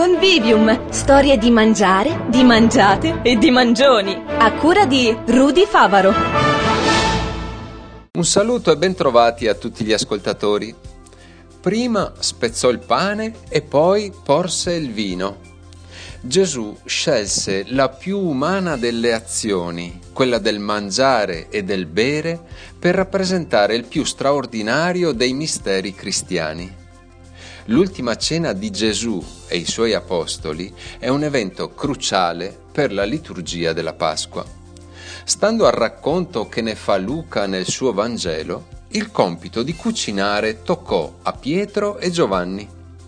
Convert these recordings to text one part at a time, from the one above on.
Convivium, storie di mangiare, di mangiate e di mangioni, a cura di Rudy Favaro. Un saluto e bentrovati a tutti gli ascoltatori. Prima spezzò il pane e poi porse il vino. Gesù scelse la più umana delle azioni, quella del mangiare e del bere, per rappresentare il più straordinario dei misteri cristiani. L'ultima cena di Gesù e i suoi apostoli è un evento cruciale per la liturgia della Pasqua. Stando al racconto che ne fa Luca nel suo Vangelo, il compito di cucinare toccò a Pietro e Giovanni.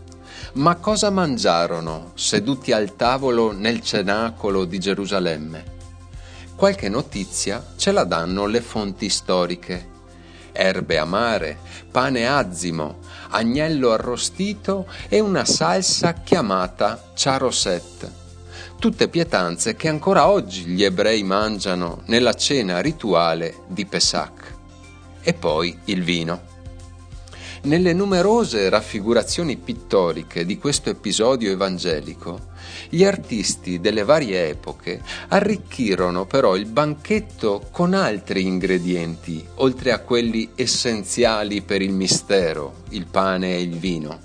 Ma cosa mangiarono seduti al tavolo nel cenacolo di Gerusalemme? Qualche notizia ce la danno le fonti storiche. Erbe amare, pane azimo, agnello arrostito e una salsa chiamata charoset. Tutte pietanze che ancora oggi gli ebrei mangiano nella cena rituale di Pesach. E poi il vino. Nelle numerose raffigurazioni pittoriche di questo episodio evangelico, gli artisti delle varie epoche arricchirono però il banchetto con altri ingredienti, oltre a quelli essenziali per il mistero, il pane e il vino.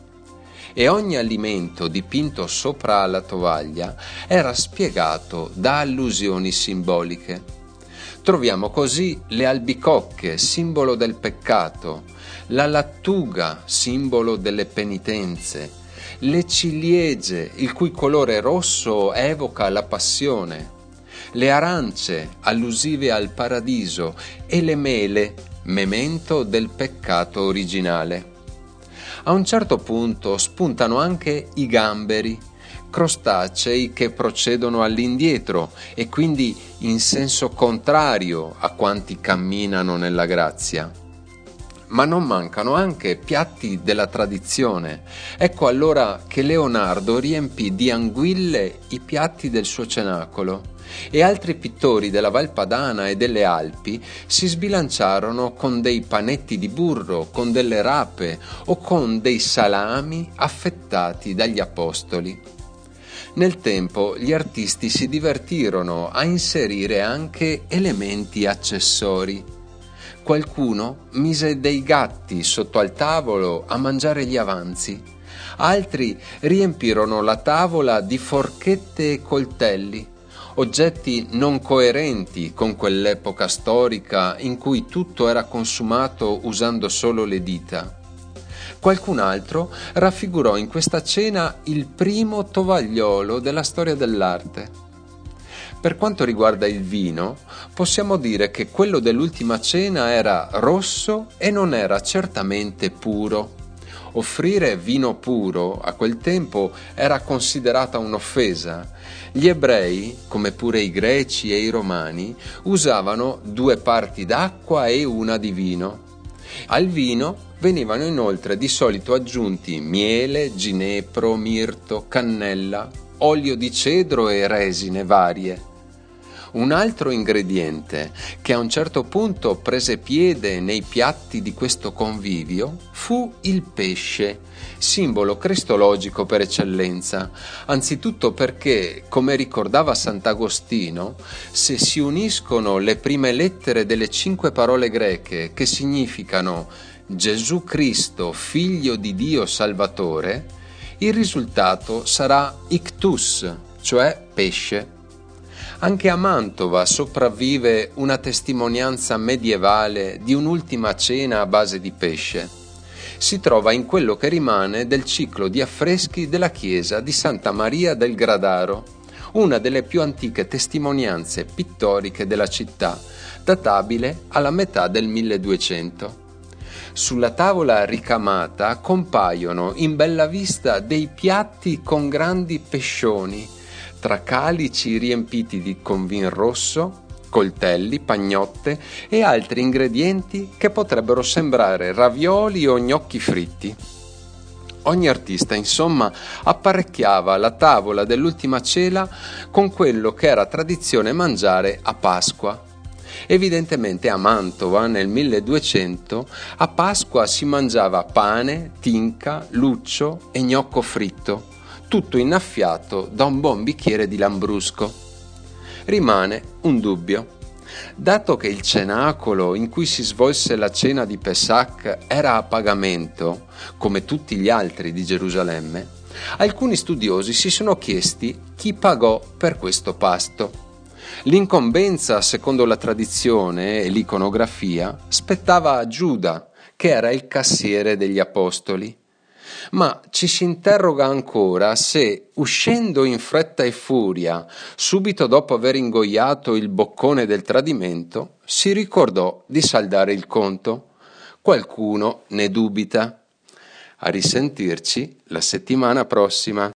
E ogni alimento dipinto sopra la tovaglia era spiegato da allusioni simboliche. Troviamo così le albicocche, simbolo del peccato, la lattuga, simbolo delle penitenze, le ciliegie, il cui colore rosso evoca la passione, le arance, allusive al paradiso, e le mele, memento del peccato originale. A un certo punto spuntano anche i gamberi, crostacei che procedono all'indietro e quindi in senso contrario a quanti camminano nella grazia. Ma non mancano anche piatti della tradizione. Ecco allora che Leonardo riempì di anguille i piatti del suo cenacolo e altri pittori della Val Padana e delle Alpi si sbilanciarono con dei panetti di burro, con delle rape o con dei salami affettati dagli apostoli. Nel tempo gli artisti si divertirono a inserire anche elementi accessori. Qualcuno mise dei gatti sotto al tavolo a mangiare gli avanzi, altri riempirono la tavola di forchette e coltelli, oggetti non coerenti con quell'epoca storica in cui tutto era consumato usando solo le dita. Qualcun altro raffigurò in questa cena il primo tovagliolo della storia dell'arte. Per quanto riguarda il vino, possiamo dire che quello dell'ultima cena era rosso e non era certamente puro. Offrire vino puro a quel tempo era considerata un'offesa. Gli ebrei, come pure i greci e i romani, usavano 2 parti d'acqua e una di vino. Al vino venivano inoltre di solito aggiunti miele, ginepro, mirto, cannella, olio di cedro e resine varie. Un altro ingrediente che a un certo punto prese piede nei piatti di questo convivio fu il pesce, simbolo cristologico per eccellenza, anzitutto perché, come ricordava Sant'Agostino, se si uniscono le prime lettere delle 5 parole greche che significano Gesù Cristo, Figlio di Dio Salvatore, il risultato sarà ictus, cioè pesce. Anche a Mantova sopravvive una testimonianza medievale di un'ultima cena a base di pesce. Si trova in quello che rimane del ciclo di affreschi della chiesa di Santa Maria del Gradaro, una delle più antiche testimonianze pittoriche della città, databile alla metà del 1200. Sulla tavola ricamata compaiono in bella vista dei piatti con grandi pescioni, tra calici riempiti con vin rosso, coltelli, pagnotte e altri ingredienti che potrebbero sembrare ravioli o gnocchi fritti. Ogni artista, insomma, apparecchiava la tavola dell'ultima cena con quello che era tradizione mangiare a Pasqua. Evidentemente a Mantova, nel 1200, a Pasqua si mangiava pane, tinca, luccio e gnocco fritto, tutto innaffiato da un buon bicchiere di lambrusco. Rimane un dubbio. Dato che il cenacolo in cui si svolse la cena di Pesach era a pagamento, come tutti gli altri di Gerusalemme, alcuni studiosi si sono chiesti chi pagò per questo pasto. L'incombenza, secondo la tradizione e l'iconografia, spettava a Giuda, che era il cassiere degli apostoli. Ma ci si interroga ancora se, uscendo in fretta e furia, subito dopo aver ingoiato il boccone del tradimento, si ricordò di saldare il conto. Qualcuno ne dubita. A risentirci la settimana prossima.